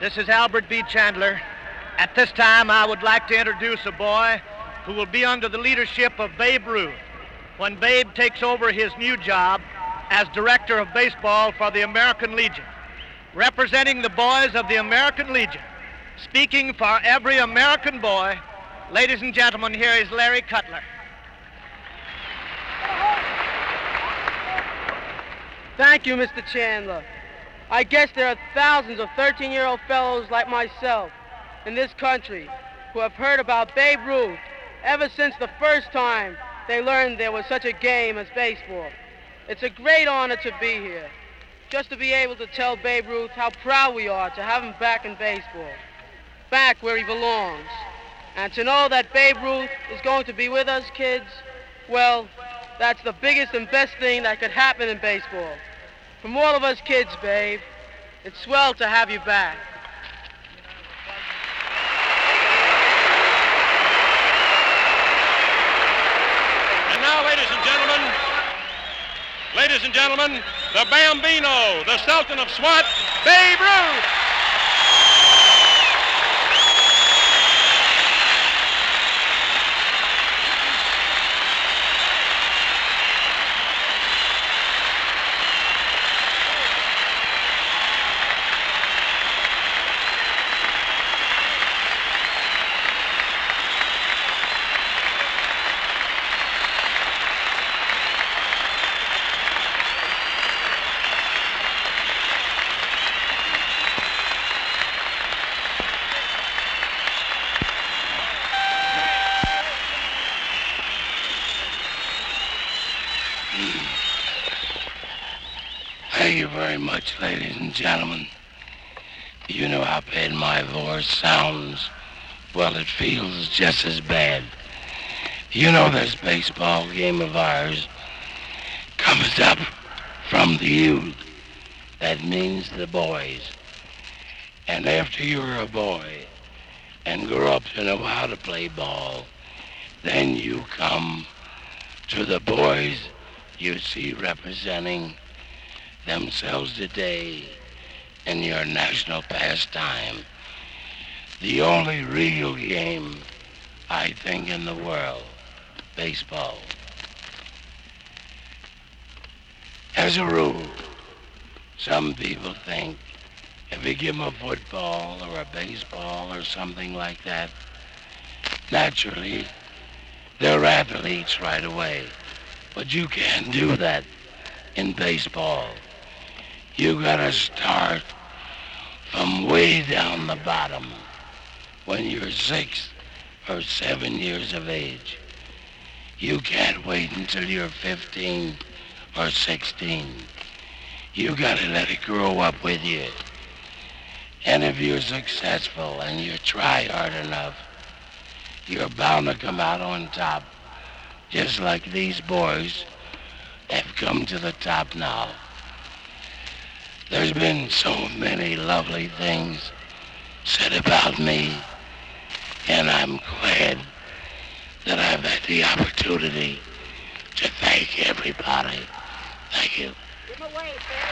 This is Albert B. Chandler. At this time, I would like to introduce a boy who will be under the leadership of Babe Ruth when Babe takes over his new job as director of baseball for the American Legion. Representing the boys of the American Legion, speaking for every American boy, ladies and gentlemen, here is Larry Cutler. Thank you, Mr. Chandler. I guess there are thousands of 13-year-old fellows like myself in this country who have heard about Babe Ruth ever since the first time they learned there was such a game as baseball. It's a great honor to be here, just to be able to tell Babe Ruth how proud we are to have him back in baseball, back where he belongs. And to know that Babe Ruth is going to be with us kids, well, that's the biggest and best thing that could happen in baseball. From all of us kids, Babe, it's swell to have you back. And now, ladies and gentlemen, the Bambino, the Sultan of SWAT, Babe Ruth. Thank you very much, ladies and gentlemen. You know how bad my voice sounds. Well, it feels just as bad. You know this baseball game of ours comes up from the youth. That means the boys. And after you're a boy and grow up to know how to play ball, then you come to the boys you see representing themselves today in your national pastime. The only real game, I think, in the world, baseball. As a rule, some people think if you give them a football or a baseball or something like that, naturally, they're athletes right away. But you can't do that in baseball. You gotta start from way down the bottom when you're 6 or 7 years of age. You can't wait until you're 15 or 16. You gotta let it grow up with you. And if you're successful and you try hard enough, you're bound to come out on top, just like these boys have come to the top now. There's been so many lovely things said about me, and I'm glad that I've had the opportunity to thank everybody. Thank you. Give 'em away,